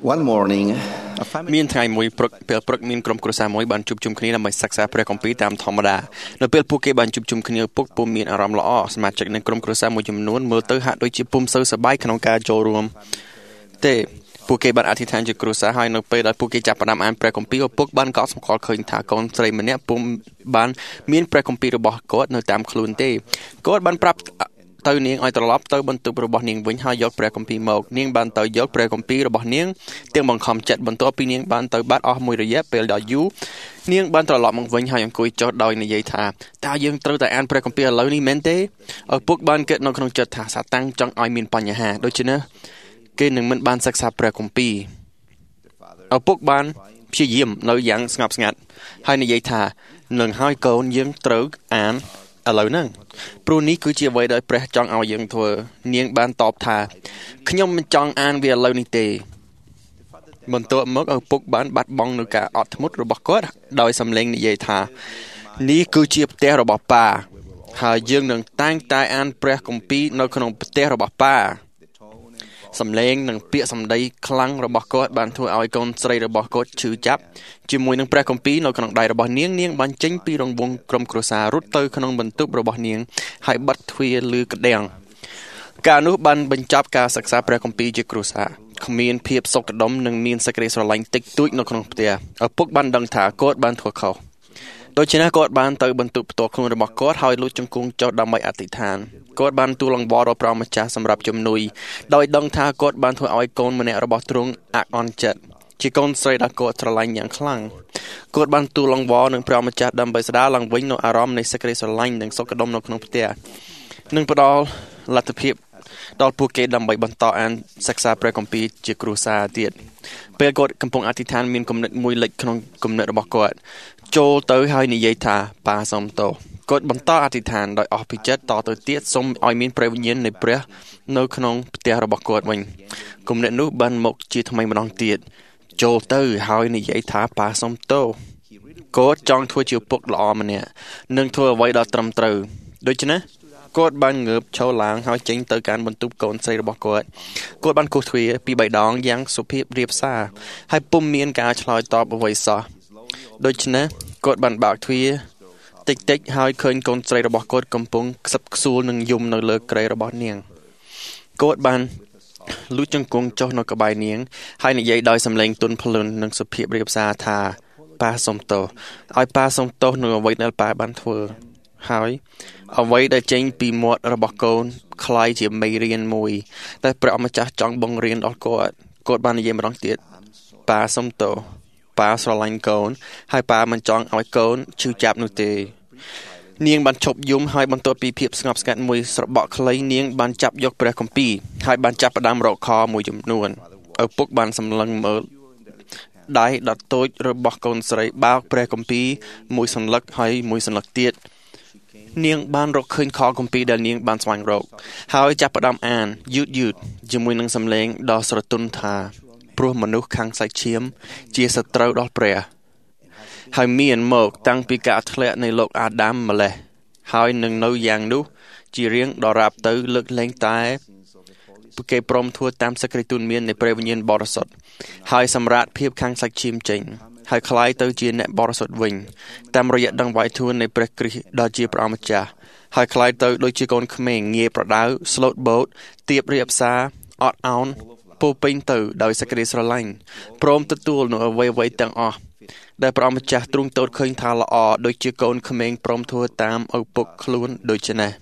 One morning, a មាន family ថ្ងៃមួយព្រឹកពេលព្រឹកមានក្រុមគ្រួសារមួយបានជួបជុំគ្នាដើម្បីសិក្សាព្រះគម្ពីរតាមធម្មតានៅពេលពួកគេបានជួបជុំគ្នាពុកពុំមានអារម្មណ៍ល្អសមាជិកនៃក្រុមគ្រួសារមួយចំនួនមើលទៅហាក់ដូចជាពុំសូវសប្បាយក្នុងការចូលរួមទេពួកគេបានអធិដ្ឋានជាគ្រួសារហើយនៅពេលដែលពួកគេចាប់ផ្ដើមអានព្រះគម្ពីរពុកបានកត់សម្គាល់ឃើញថាកូនស្រីម្នាក់ពុំបានមានព្រះគម្ពីររបស់គាត់នៅតាមខ្លួនទេគាត់បានប្រាប់ទៅនាងឲ្យត្រឡប់ទៅបន្ទប់របស់នាងវិញហើយយកព្រះគម្ពីរមកនាងបានទៅយកព្រះគម្ពីររបស់នាងទាំងបង្ខំចិត្តបន្ទាប់ពីនាងបានទៅបាត់អស់មួយរយៈពេលដ៏យូរនាងបានត្រឡប់មកវិញហើយអង្គុយចុះដោយនិយាយថាតើយើងត្រូវតែអានព្រះគម្ពីរឥឡូវនេះមែនទេឪពុកបានគិតនៅក្នុងចិត្តថាសាតាំងចង់ឲ្យមានបញ្ហាដូច្នេះគេនឹងមិនបានសិក្សាព្រះគម្ពីរឪពុកបានព្យាយាមនៅយ៉ាងស្ងប់ស្ងាត់ហើយនិយាយថានឹងហើយកូនយើងត្រូវអានឥឡូវហ្នឹងព្រោះនេះគឺជាអ្វីដែលព្រះចង់ឲ្យយើងធ្វើនាងបានតបថាខ្ញុំមិនចង់អានវាឥឡូវនេះទេបន្ទាប់មកឪពុកបានបាត់បង់នូវការអត់ធ្មត់របស់គាត់ដោយសំឡេងនិយាយថានេះគឺជាផ្ទះរបស់ប៉ាហើយយើងនឹងតែងតែអានព្រះគម្ពីរនៅក្នុងផ្ទះរបស់ប៉ាសំឡេងនិងពាក្យសម្ដីខ្លាំងរបស់គាត់បានធ្វើឲ្យកូនស្រីរបស់គាត់ឈឺចាប់ជាមួយនឹងព្រះគម្ពីរនៅក្នុងដៃរបស់នាងបានចេញពីរង្វង់ក្រុមគ្រួសាររត់ទៅក្នុងបន្ទប់របស់នាងហើយបិទទ្វារឮក្តាំងការនោះបានបញ្ចប់ការសិក្សាព្រះគម្ពីរជាគ្រួសារគ្មានភាពសុខដុមនិងមានសេចក្តីស្រឡាញ់តិចតួចនៅក្នុងផ្ទះឪពុកបានដឹងថាគាត់បានធ្វើខុសដូច្នេះគាត់បានទៅបន្ទប់ផ្ទាល់ខ្លួនរបស់គាត់ហើយលូតជង្គង់ចុះដើម្បីអធិដ្ឋានគាត់បានទូលអង្វរដល់ព្រះម្ចាស់សម្រាប់ជំនួយដោយដឹងថាគាត់បានធ្វើឲ្យកូនម្នាក់របស់ទ្រង់អាក់អន់ចិត្តជាកូនស្រីដែលគាត់ស្រឡាញ់យ៉ាងខ្លាំងគាត់បានទូលអង្វរនឹងព្រះម្ចាស់ដើម្បីស្ដារឡើងវិញនូវអារម្មណ៍នៃសេចក្តីស្រឡាញ់និងសុខដុមនៅក្នុងផ្ទះនិងផ្ដល់លទ្ធភាពដល់ពួកគេដើម្បីបន្តអានសិក្សាព្រះគម្ពីរជាគ្រួសារទៀតពេលគាត់កំពុងអធិដ្ឋានមានគំនិតមួយលេចក្នុងគំនិតរបស់គាត់ចូលទៅហើយនិយាយថាប៉ាសូមទោសគាត់បន្តអធិដ្ឋានដោយអស់ពីចិត្តតទៅទៀតសូមឲ្យមានព្រះវិញ្ញាណនៃព្រះនៅក្នុងផ្ទះរបស់គាត់វិញគំនិតនោះបានមកជាថ្មីម្ដងទៀតចូលទៅហើយនិយាយថាប៉ាសូមទោសគាត់ចង់ធ្វើជាពុកល្អម្នាក់និងធ្វើអ្វីដ៏ត្រឹមត្រូវដូច្នេះគាត់បានងើបឈរឡើងហើយចេញទៅកាន់បន្ទប់កូនស្រីរបស់គាត់បានគោះទ្វារពីរបីដងយ៉ាងសុភាពរាបសារហើយពុំមានការឆ្លើយតបអ្វីសោះដូច្នេះគាត់បានបើកទ្វារតិចហើយឃើញកូនស្រីរបស់គាត់កំពុងខ្សឹបខ្សួលនឹងយំនៅលើគ្រែរបស់នាងគាត់បានលូតជង្គង់ចុះនៅក្បែរនាងហើយនិយាយដោយសំឡេងទន់ភ្លន់និងសុភាពរាបសារថាប៉ាសូមទោសឲ្យប៉ាសូមទោសនៅអ្វីដែលប៉ាបានធ្វើហើយអ្វីដែលចេញពីមាត់របស់កូនคล้ายជាមេរៀនមួយតែព្រះម្ចាស់ចង់បង្រៀនដល់គាត់បាននិយាយម្ដងទៀតប៉ាសូមទោសប៉ាស្រឡាញ់កូនហើយប៉ាមិនចង់ឲ្យកូនឈឺចាប់នោះទេនាងបានឈប់យំហើយបន្ទាប់ពីភាពស្ងប់ស្ងាត់មួយស្របក់ខ្លីនាងបានចាប់យកព្រះគម្ពីរហើយបានចាប់ផ្ដើមរកខមួយចំនួនឪពុកបានសម្លឹងមើលដៃដុតតូចរបស់កូនស្រីបោកព្រះគម្ពីរមួយសន្លឹកហើយមួយសន្លឹកទៀតនាងបានរកឃើញខគម្ពីរដែលនាងបានស្វែងរកហើយចាប់ផ្ដើមអានយឺតជាមួយនឹងសំឡេងដ៏ស្រទន់ថាព្រោះមនុស្សខាងសាច់ឈាមជាសត្រូវដល់ព្រះហើយមានមកតាំងពីការធ្លាក់នៃលោកអាដាមម្លេះហើយនឹងនៅយ៉ាងនោះជារៀងដរាបទៅលើកលែងតែពួកគេព្រមធ្វើតាមសេចក្តីទូន្មាននៃព្រះវិញ្ញាណបរិសុទ្ធហើយសម្រាប់ភាពខាងសាច់ឈាមចេញហើយคล้ายទៅជាអ្នកបរិសុទ្ធវិញតាមរយៈដង្វាយធួននៃព្រះគ្រីស្ទដ៏ជាព្រះម្ចាស់ហើយคล้ายទៅដូចជាកូនក្មេងងាយប្រដៅស្លូតបូតទៀបរៀបសារអត់ឱនពោពេញទៅដោយសេចក្តីស្រឡាញ់ព្រមទទួលនូវអ្វីៗទាំងអស់ដែលព្រះម្ចាស់ទ្រង់ទតឃើញថាល្អដូចជាកូនក្មេងព្រមធ្វើតាមឪពុកខ្លួនដូច្នេះ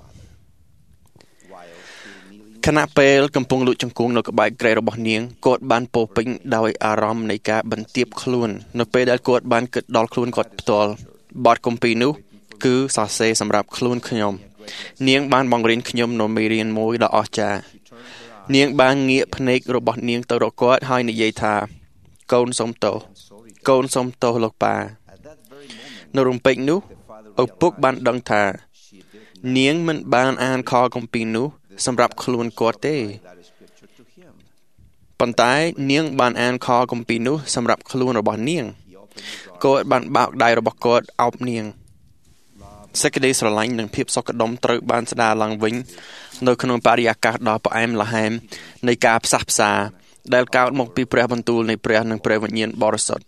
ខណៈពេលកំពុងលូតជង្គង់នៅក្បែរគ្រែរបស់នាងគាត់បានពោពេញដោយអារម្មណ៍នៃការបន្ទាបខ្លួននៅពេលដែលគាត់បានគិតដល់ខ្លួនគាត់ផ្ទាល់បទគម្ពីរនោះគឺសរសេរសម្រាប់ខ្លួនខ្ញុំនាងបានបង្រៀនខ្ញុំនូវមេរៀនមួយដ៏អស្ចារ្យនាងបានងាកភ្នែករបស់នាងទៅរកគាត់ហើយនិយាយថាកូនសូមទោសលោកប៉ានៅរំពេចនោះឪពុកបានដឹងថានាងមិនបានអានខគម្ពីរនោះសម្រាប់ខ្លួនគាត់ទេប៉ុន្តែនាងបានអានខគម្ពីរនោះសម្រាប់ខ្លួនរបស់នាងគាត់បានបោកដៃរបស់គាត់អោបនាងសេចក្តីស្រឡាញ់និងភាពសុខដុមត្រូវបានស្ដារឡើងវិញនៅក្នុងបរិយាកាសដ៏ផ្អែមល្ហែមនៃការផ្សះផ្សាដែលកើតមកពីព្រះបន្ទូលនៃព្រះនិងព្រះវិញ្ញាណបរិសុទ្ធ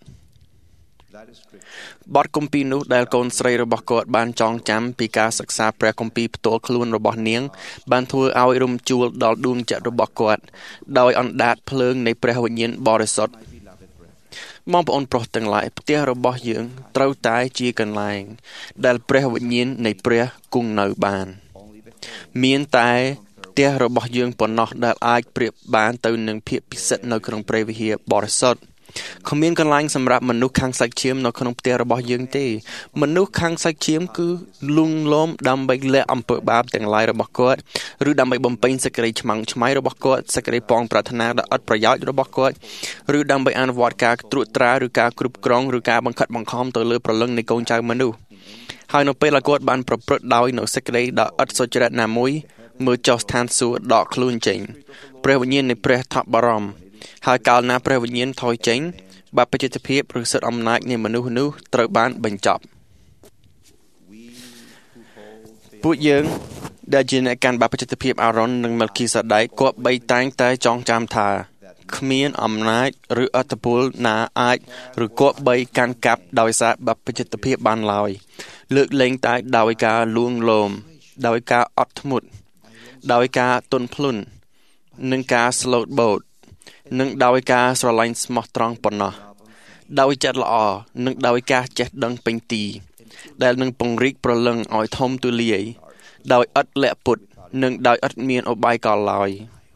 បទគម្ពីរនោះដែលកូនស្រីរបស់គាត់បានចងចាំពីការសិក្សាព្រះគម្ពីរផ្ទាល់ខ្លួនរបស់នាងបានធ្វើឲ្យរំជួលដល់ដួងចិត្តរបស់គាត់ដោយអណ្ដាតភ្លើងនៃព្រះវិញ្ញាណបរិសុទ្ធបងប្អូនប្រុសទាំងឡាយផ្ទះរបស់យើងត្រូវតែជាកន្លែងដែលព្រះវិញ្ញាណនៃព្រះគង់នៅបានមានតែផ្ទះរបស់យើងប៉ុណ្ណោះដែលអាចប្រៀបបានទៅនឹងភាពពិសិដ្ឋនៅក្នុងព្រះវិហារបរិសុទ្ធគ្មានកន្លែងសម្រាប់មនុស្សខាងសាច់ឈាមនៅក្នុងផ្ទះរបស់យើងទេមនុស្សខាងសាច់ឈាមគឺលួងលោមដើម្បីលាក់អំពើបាបទាំងឡាយរបស់គាត់ឬដើម្បីបំពេញសេចក្តីឆ្មាំងឆ្មៃរបស់គាត់សេចក្តីប៉ងប្រាថ្នាដ៏ឥតប្រយោជន៍របស់គាត់ឬដើម្បីអនុវត្តការត្រួតត្រាឬការគ្រប់គ្រងឬការបង្ខិតបង្ខំទៅលើព្រលឹងនៃកូនចៅមនុស្សហើយនៅពេលដែលគាត់បានប្រព្រឹត្តដោយនៅសេចក្តីដ៏ឥតសុចរិតណាមួយមើលចុះស្ថានសួគ៌ដកខ្លួនចេញព្រះវិញ្ញាណនៃព្រះថប់បារម្ភហើយកាលណាព្រះវិញ្ញាណថយចេញបាបបច្ចិតភាពឬសិទ្ធិអំណាចនៃមនុស្សនោះត្រូវបានបញ្ចប់ពួកយើងដែលជាអ្នកកាន់បាបបច្ចិតភាពអារ៉ុននិងម៉ាល់គីសាដេកគប្បីតែងតែចងចាំថាគ្មានអំណាចឬអធិពលណាអាចឬគប្បីកាន់កាប់ដោយសារបាបបច្ចិតភាពបានឡើយលើកលែងតែដោយការលួងលោមដោយការអត់ធ្មត់ដោយការទន់ភ្លន់និងការស្លូតបូតនិងដោយការស្រឡាញ់ស្មោះត្រង់ប៉ុណ្ណោះដោយចិត្តល្អនិងដោយការចេះដឹងពេញទីដែលនឹងពង្រីកព្រលឹងឲ្យធំទូលាយដោយឥតលាក់ពុតនិងដោយឥតមានឧបាយកលឡើយ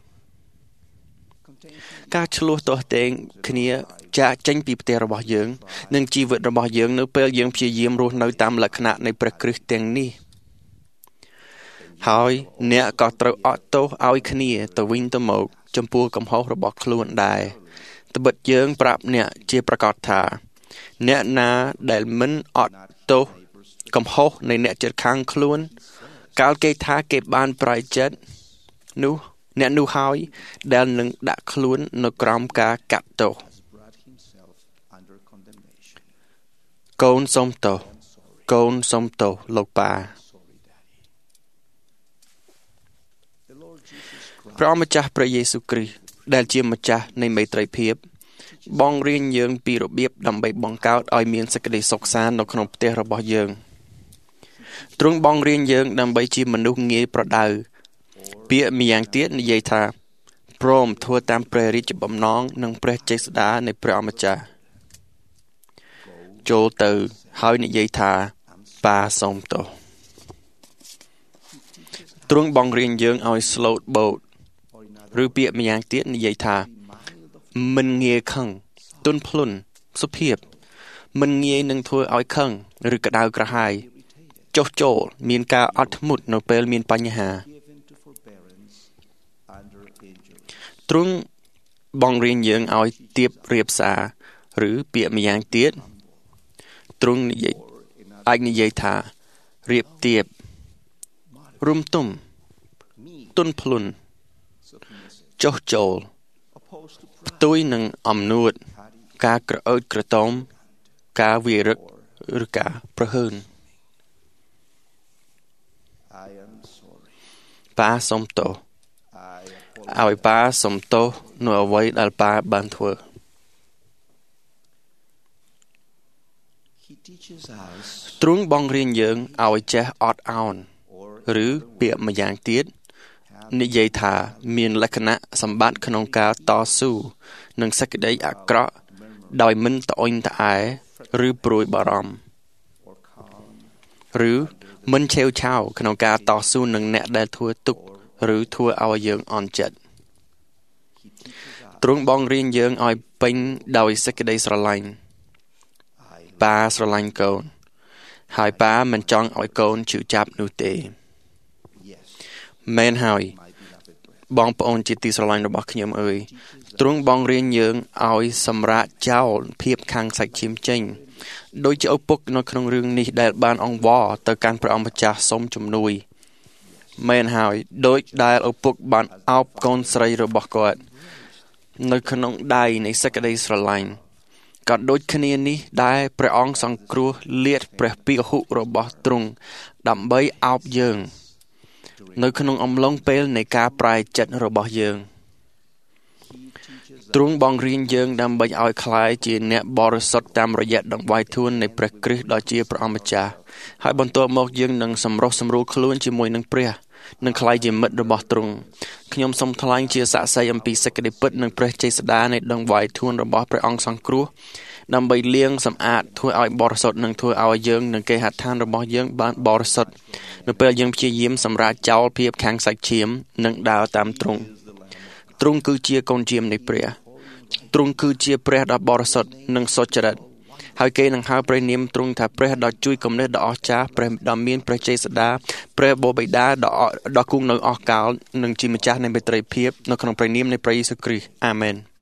ការឆ្លោះទាស់ទែងគ្នាចាកចេញពីផ្ទះរបស់យើងនិងជីវិតរបស់យើងនៅពេលយើងព្យាយាមរស់នៅតាមលក្ខណៈនៃព្រះគ្រីស្ទទាំងនេះហើយអ្នកក៏ត្រូវអត់ទោសឲ្យគ្នាទៅវិញទៅមកចំពោះកំហុសរបស់ខ្លួនដែរត្បិតយើងប្រាប់អ្នកជាប្រកាសថាអ្នកណាដែលមិនអត់ទោសកំហុសនៃអ្នកជិតខាងខ្លួនកាលគេថាគេបានប្រែចិត្តនោះអ្នកនោះហើយដែលនឹងដាក់ខ្លួននៅក្រោមការកាត់ទោសកូនសុំទោសកូនសុំទោសលោកប៉ាព្រះម្ចាស់ព្រះយេស៊ូវគ្រីស្ទដែលជាម្ចាស់នៃមេត្រីភាពបងរៀនយើងពីរបៀបដើម្បីបង្កើតឲ្យមានសេចក្តីសុខសាន្តនៅក្នុងផ្ទះរបស់យើងទ្រង់បងរៀនយើងដើម្បីជាមនុស្សងាយប្រដៅពាក្យម្យ៉ាងទៀតនិយាយថាព្រមធ្វើតាមព្រះរាជបំណងនិងព្រះចេស្តានៃព្រះម្ចាស់ចូលទៅហើយនិយាយថាប៉ាសូមទោសទ្រង់បងរៀនយើងឲ្យស្លូតបូតឬពាក្យម្យ៉ាងទៀតនិយាយថាមិនងាយខឹងទន់ភ្លន់សុភាពមិនងាយនឹងធ្វើឲ្យខឹងឬក្តៅក្រហាយចុះចូលមានការអត់ធ្មត់នៅពេលមានបញ្ហាទ្រង់បងរៀនយើងឲ្យទៀបរៀបសារឬពាក្យម្យ៉ាងទៀតទ្រង់អាចនិយាយថារៀបទៀបរុំទុំទន់ភ្លន់ចុះចូលផ្ទុយនឹងអំនួតការក្រអើតក្រទមការវារឹកឬការប្រហើនប៉ាសូមទោសឲ្យប៉ាសូមទោសនៅអ្វីដែលប៉ាបានធ្វើទ្រង់បងរៀនយើងឲ្យចេះអត់ឱនឬពាក្យម្យ៉ាងទៀតនិយាយថាមានលក្ខណៈសម្បត្តិក្នុងការតស៊ូនឹងសេចក្តីអាក្រក់ដោយមិនត្អូញត្អែឬព្រួយបារម្ភឬមិនឆេវឆាវក្នុងការតស៊ូនឹងអ្នកដែលធ្វើទុក្ខឬធ្វើឲ្យយើងអន់ចិត្តទ្រង់បងរៀនយើងឲ្យពេញដោយសេចក្តីស្រឡាញ់ប៉ាស្រឡាញ់កូនហើយប៉ាមិនចង់ឲ្យកូនឈឺចាប់នោះទេមែនហើយបងប្អូនជាទីស្រឡាញ់របស់ខ្ញុំអើយទ្រង់បងរៀនយើងឲ្យសម្រាកចោលភាពខាងសាច់ឈាមចេញដូចជាឪពុកនៅក្នុងរឿងនេះដែលបានអង្វរទៅកាន់ព្រះអម្ចាស់សុំជំនួយមែនហើយដូចដែលឪពុកបានអោបកូនស្រីរបស់គាត់នៅក្នុងដៃនៃសេចក្តីស្រឡាញ់ក៏ដូចគ្នានេះដែរព្រះអង្គសង្គ្រោះលាតព្រះពាហុរបស់ទ្រង់ដើម្បីអោបយើងនៅក្នុងអំឡុងពេលនៃការប្រែចិត្តរបស់យើងទ្រង់បង្រៀនយើងដើម្បីឲ្យคล้ายជាអ្នកបរិសុទ្ធតាមរយៈដង្វាយធួននៃព្រះគ្រីស្ទដ៏ជាព្រះអម្ចាស់ហើយបន្ទាប់មកយើងនឹងសម្រុះសម្រួលខ្លួនជាមួយនឹងព្រះនឹងคล้ายជាមិត្តរបស់ទ្រង់ខ្ញុំសូមថ្លែងជាសាក្សីអំពីសេចក្តីពិតនិងព្រះចេស្តានៃដង្វាយធួនរបស់ព្រះអង្គសង្គ្រោះដើម្បីលាងសម្អាតធ្វើឲ្យបរិសុទ្ធនិងធ្វើឲ្យយើងនិងគេហដ្ឋានរបស់យើងបានបរិសុទ្ធនៅពេលយើងព្យាយាមសម្រាកចោលភាពខាងសាច់ឈាមនិងដើរតាមទ្រង់ទ្រង់គឺជាកូនជាមនៃព្រះទ្រង់គឺជាព្រះដ៏បរិសុទ្ធនិងសុចរិតហើយគេនឹងហៅព្រះនាមទ្រង់ថាព្រះដ៏ជួយគំនិតដ៏អស្ចារ្យព្រះដ៏មានព្រះចេស្តាព្រះបបិតាដ៏គង់នៅអស់កលនិងជាម្ចាស់នៃមេត្រីភាពនៅក្នុងព្រះនាមនៃព្រះយេស៊ូវគ្រីស្ទអាមែន